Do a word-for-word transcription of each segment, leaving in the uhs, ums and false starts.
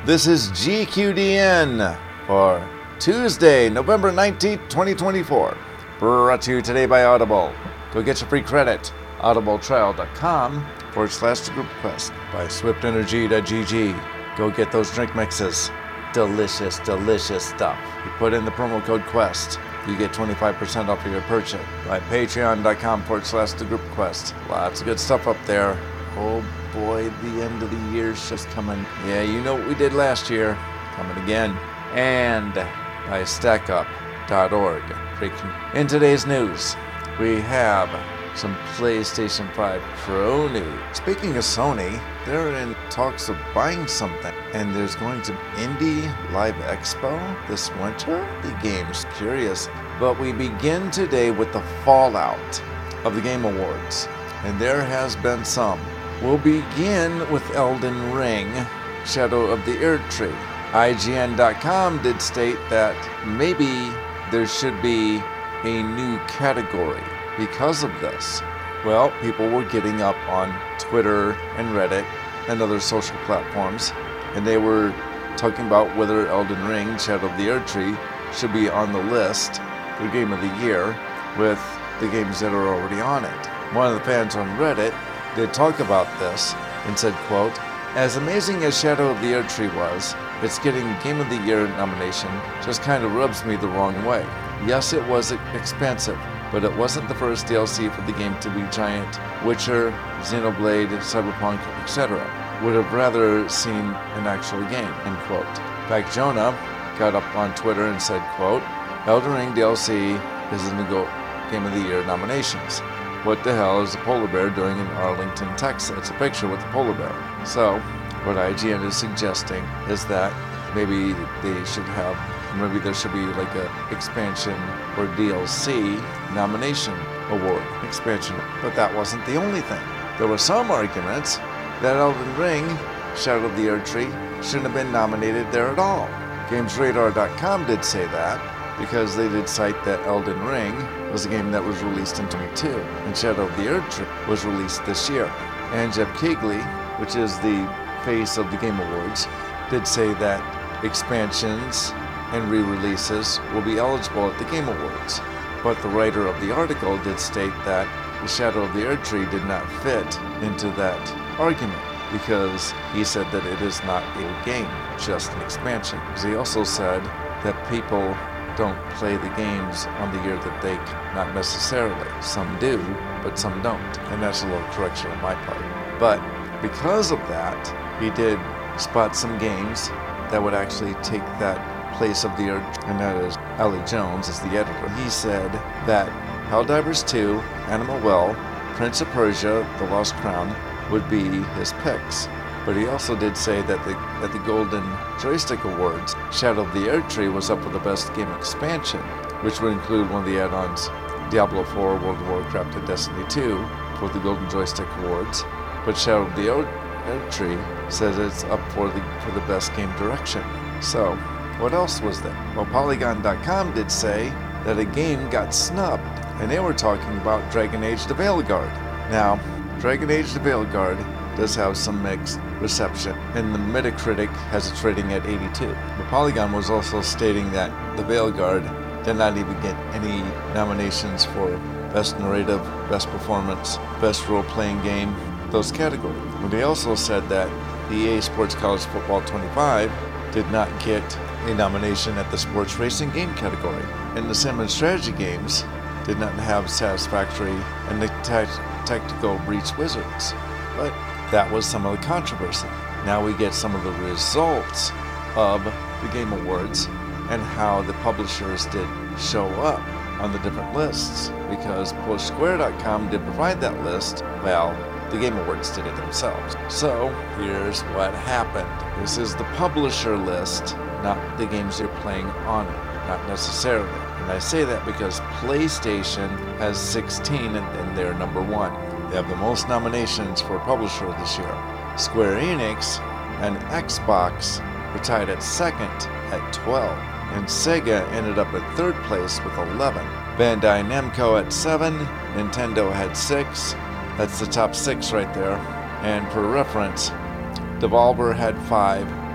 This is G Q D N for Tuesday, November nineteenth, twenty twenty-four. Brought to you today by Audible. Go get your free credit. audibletrial.com forward slash the group quest. By swift energy dot g g. Go get those drink mixes. Delicious, delicious stuff. You put in the promo code QUEST. You get twenty-five percent off of your purchase. By patreon.com forward slash the group quest. Lots of good stuff up there. Oh boy, the end of the year's just coming. Yeah, you know what we did last year. Coming again. And by stack up dot org. In today's news, we have some PlayStation five Pro news. Speaking of Sony, they're in talks of buying something, and there's going to Indie Live Expo this winter. The game's curious, but we begin today with the fallout of the Game Awards, and there has been some. We'll begin with Elden Ring, Shadow of the Erdtree. I G N dot com did state that maybe there should be a new category because of this. Well, people were getting up on Twitter and Reddit and other social platforms, and they were talking about whether Elden Ring, Shadow of the Erdtree should be on the list for Game of the Year with the games that are already on it. One of the fans on Reddit did talk about this and said, quote, "As amazing as Shadow of the Erdtree was, its getting Game of the Year nomination just kind of rubs me the wrong way. Yes, it was expansive, but it wasn't the first D L C for the game to be giant. Witcher, Xenoblade, Cyberpunk, et cetera. Would have rather seen an actual game," end quote. In fact, Jonah got up on Twitter and said, quote, "Elden Ring D L C is in the Go- Game of the Year nominations. What the hell is a polar bear doing in Arlington, Texas?" It's a picture with a polar bear. So, what I G N is suggesting is that maybe they should have, maybe there should be like a expansion or D L C nomination award expansion. But that wasn't the only thing. There were some arguments that Elden Ring, Shadow of the Erdtree, shouldn't have been nominated there at all. Games Radar dot com did say that because they did cite that Elden Ring was a game that was released in twenty-two, and Shadow of the Erdtree was released this year. And Jeff Keighley, which is the face of the Game Awards, did say that expansions and re-releases will be eligible at the Game Awards. But the writer of the article did state that the Shadow of the Erdtree did not fit into that argument because he said that it is not a game, just an expansion. He also said that people don't play the games on the year that they can. Not necessarily. Some do, but some don't. And that's a little correction on my part. But because of that, he did spot some games that would actually take that place of the Earth, and that is Ellie Jones is the editor. He said that Helldivers two, Animal Well, Prince of Persia, The Lost Crown would be his picks. But he also did say that the, at the Golden Joystick Awards, Shadow of the Erdtree was up for the Best Game Expansion, which would include one of the add-ons, Diablo four, World of Warcraft, and Destiny two for the Golden Joystick Awards. But Shadow of the Erdtree says it's up for the for the Best Game Direction. So, what else was there? Well, Polygon dot com did say that a game got snubbed, and they were talking about Dragon Age the Veilguard. Now, Dragon Age the Veilguard does have some mixed reception, and the Metacritic has its rating at eighty-two. But Polygon was also stating that the Veilguard did not even get any nominations for Best Narrative, Best Performance, Best Role-Playing Game, those categories. But they also said that the E A Sports College Football twenty-five did not get a nomination at the Sports Racing Game category. And the Sim and Strategy games did not have Satisfactory and the ta- Tactical Breach Wizards. But that was some of the controversy. Now we get some of the results of the Game Awards and how the publishers did show up on the different lists, because Push Square dot com did provide that list. Well, the Game Awards did it themselves. So here's what happened. This is the publisher list, not the games you're playing on it, not necessarily. And I say that because PlayStation has sixteen and, and they're number one. They have the most nominations for publisher this year. Square Enix and Xbox were tied at second at twelve. And Sega ended up at third place with eleven. Bandai Namco at seven, Nintendo had six. That's the top six right there. And for reference, Devolver had five,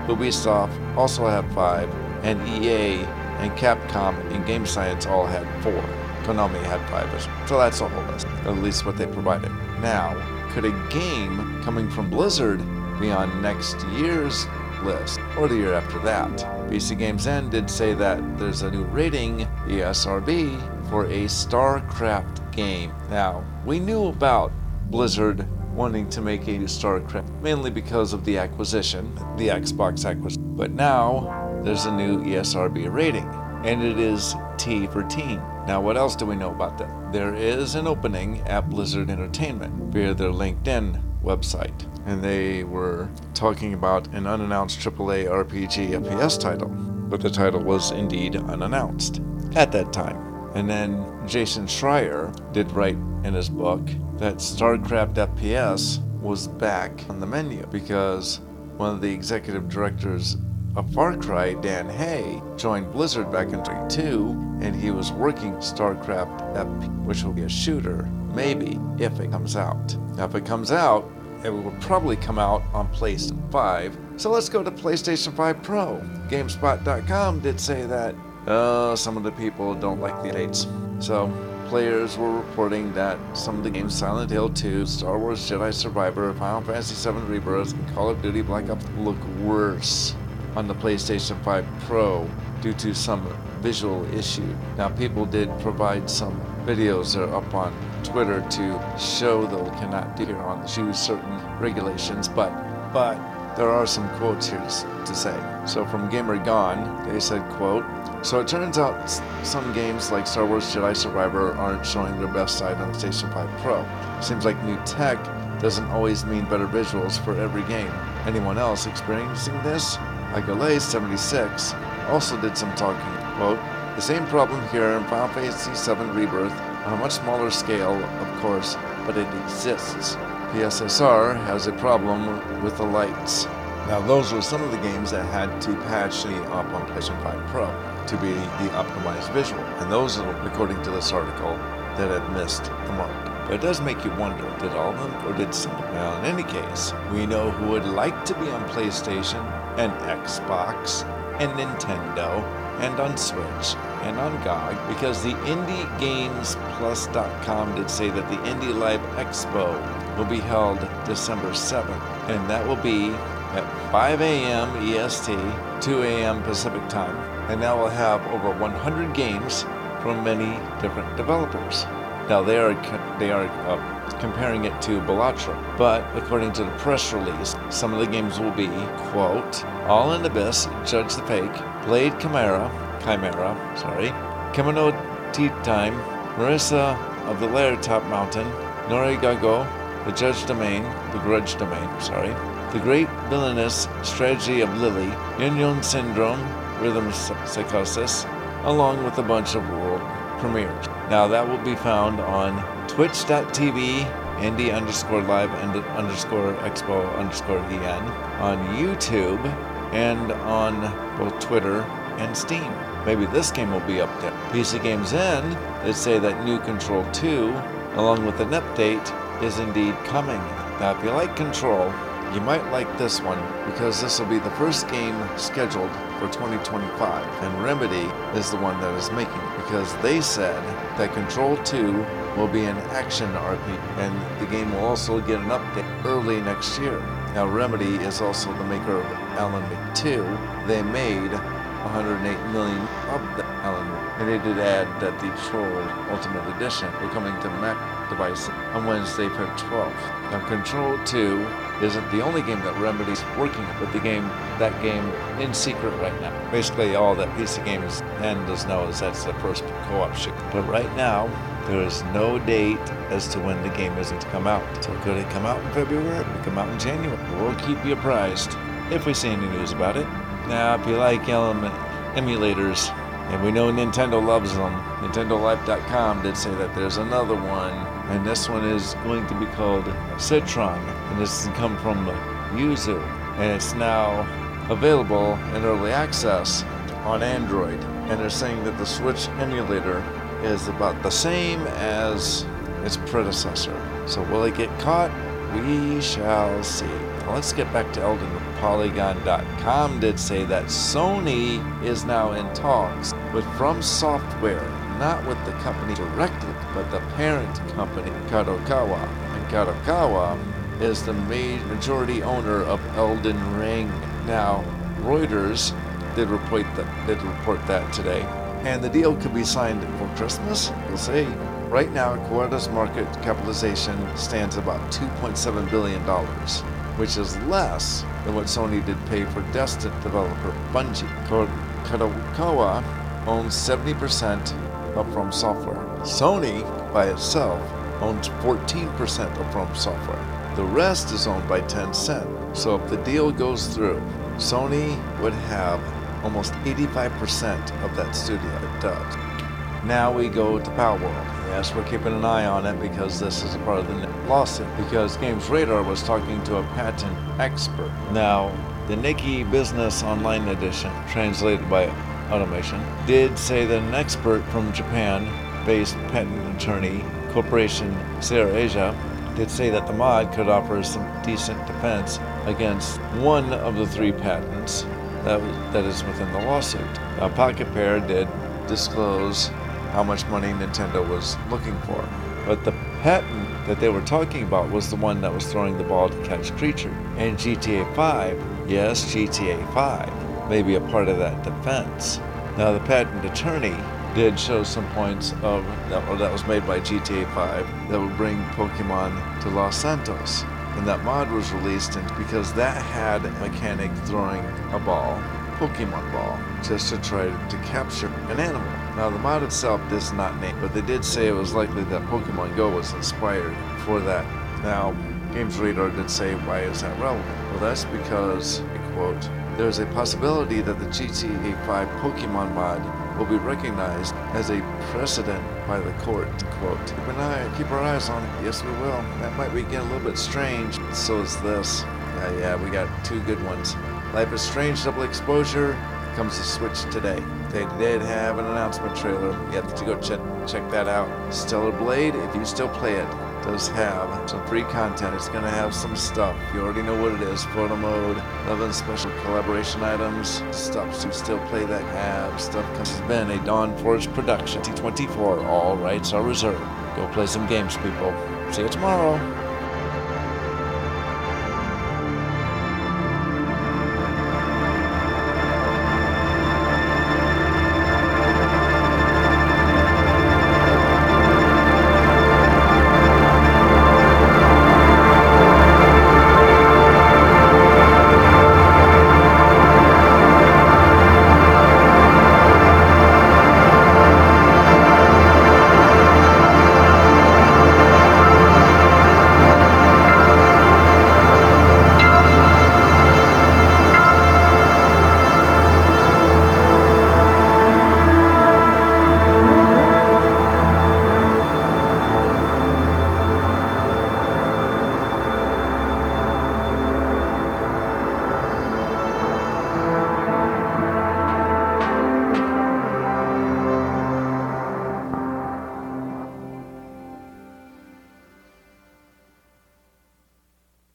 Ubisoft also had five, and E A and Capcom and Game Science all had four. Konami had five, so that's the whole list, at least what they provided. Now, could a game coming from Blizzard be on next year's list, or the year after that? P C Games N did say that there's a new rating, E S R B, for a StarCraft game. Now, we knew about Blizzard wanting to make a new StarCraft, mainly because of the acquisition, the Xbox acquisition. But now, there's a new E S R B rating, and it is T for teen. Now, what else do we know about that? There is an opening at Blizzard Entertainment via their LinkedIn website, and they were talking about an unannounced triple A R P G F P S title, but the title was indeed unannounced at that time. And then Jason Schreier did write in his book that StarCraft F P S was back on the menu because one of the executive directors of Far Cry, Dan Hay, joined Blizzard back in twenty-two, and he was working StarCraft F P S, which will be a shooter, maybe, if it comes out. Now, if it comes out, it will probably come out on PlayStation five. So let's go to PlayStation five Pro. GameSpot dot com did say that uh, some of the people don't like the updates. So players were reporting that some of the games, Silent Hill two, Star Wars Jedi Survivor, Final Fantasy seven Rebirth, and Call of Duty Black Ops look worse on the PlayStation five Pro due to some visual issue. Now, people did provide some videos that are up on Twitter to show that we cannot do here on the shoes certain regulations, but but there are some quotes here to say. So from Gamer Gone, they said, quote, "So it turns out some games like Star Wars Jedi Survivor aren't showing their best side on the PlayStation five Pro. Seems like new tech doesn't always mean better visuals for every game. Anyone else experiencing this?" Agale seventy-six also did some talking, quote, "The same problem here in Final Fantasy seven Rebirth on a much smaller scale, of course, but it exists. P S S R has a problem with the lights." Now, those were some of the games that had to patch the up on PlayStation five Pro to be the optimized visual, and those are, according to this article, that had missed the mark. But it does make you wonder, did all of them or did some? Well, in any case, we know who would like to be on PlayStation and Xbox and Nintendo and on Switch and on G O G, because the Indie Games Plus dot com did say that the Indie Live Expo will be held December seventh, and that will be at five a.m. E S T, two a.m. Pacific Time, and that will have over one hundred games from many different developers. Now, they are they are uh, comparing it to Balatro, but according to the press release, some of the games will be, quote, All in Abyss, Judge the Fake, Blade Chimera, Chimera, sorry, Kimono Tea Time, Marissa of the Lair Top Mountain, Norigago, The Judge Domain, The Grudge Domain, sorry, The Great Villainous Strategy of Lily, Union Syndrome, Rhythm Psychosis, along with a bunch of world premieres. Now, that will be found on twitch dot t v, indie underscore live and underscore expo underscore en, on YouTube, and on both Twitter and Steam. Maybe this game will be up there. P C Games N, they say that new Control two, along with an update, is indeed coming. Now, if you like Control, you might like this one, because this will be the first game scheduled for twenty twenty-five, and Remedy is the one that is making it, because they said that Control two will be an action R P G, and the game will also get an update early next year. Now, Remedy is also the maker of Alan Wake two. They made one hundred eight million of the Alan Wake, and they did add that the Troll Ultimate Edition will coming to Mac devices on Wednesday, February twelfth. Now, Control two isn't the only game that Remedy's working with. The game, that game in secret right now. Basically, all that P C Games N does know is that's the first co-op ship. But right now, there is no date as to when the game is to come out. So could it come out in February? Could it come out in January? We'll keep you apprised if we see any news about it. Now, if you like element emulators, and we know Nintendo loves them, Nintendo Life dot com did say that there's another one, and this one is going to be called Citron, and this has come from Yuzu, and it's now available in early access on Android, and they're saying that the Switch emulator is about the same as its predecessor. So will it get caught? We shall see. Now let's get back to Elden Ring. Polygon dot com did say that Sony is now in talks with From Software, not with the company directly, but the parent company, Kadokawa. And Kadokawa is the majority owner of Elden Ring. Now, Reuters did report that, did report that today. And the deal could be signed for Christmas? We'll see. Right now, Quada's market capitalization stands about two point seven billion dollars, which is less than what Sony did pay for Destin developer Bungie. Kadokawa owns seventy percent of From Software. Sony, by itself, owns fourteen percent of From Software. The rest is owned by Tencent. So if the deal goes through, Sony would have almost eighty-five percent of that studio. It does. Now we go to Palworld. Yes, we're keeping an eye on it because this is a part of the lawsuit. Because Games Radar was talking to a patent expert. Now, the Nikkei Business Online Edition, translated by Automation, did say that an expert from Japan-based patent attorney corporation Sierra Asia did say that the mod could offer some decent defense against one of the three patents that, that is within the lawsuit. Now, Pocket Pair did disclose how much money Nintendo was looking for, but the patent that they were talking about was the one that was throwing the ball to catch creature. And G T A five, yes, G T A five may be a part of that defense. Now, the patent attorney did show some points of that, or that was made by G T A five that would bring Pokemon to Los Santos. And that mod was released and because that had a mechanic throwing a ball, Pokemon ball, just to try to capture an animal. Now, the mod itself is not named, but they did say it was likely that Pokemon Go was inspired for that. Now, Games Radar did say, why is that relevant? Well, that's because, I quote, there's a possibility that the G T A five Pokemon mod will be recognized as a precedent by the court, quote. Keep an eye, keep our eyes on it. Yes, we will. That might be getting a little bit strange, but so is this. Yeah, yeah, we got two good ones. Life is Strange Double Exposure comes to Switch today. They did have an announcement trailer. You have to go check check that out. Stellar Blade, if you still play it, does have some free content. It's going to have some stuff. You already know what it is. Photo mode, eleven special collaboration items, stuff to still play that have. Stuff comes. It's been a Dawn Forge production. T twenty-four, all rights are reserved. Go play some games, people. See you tomorrow.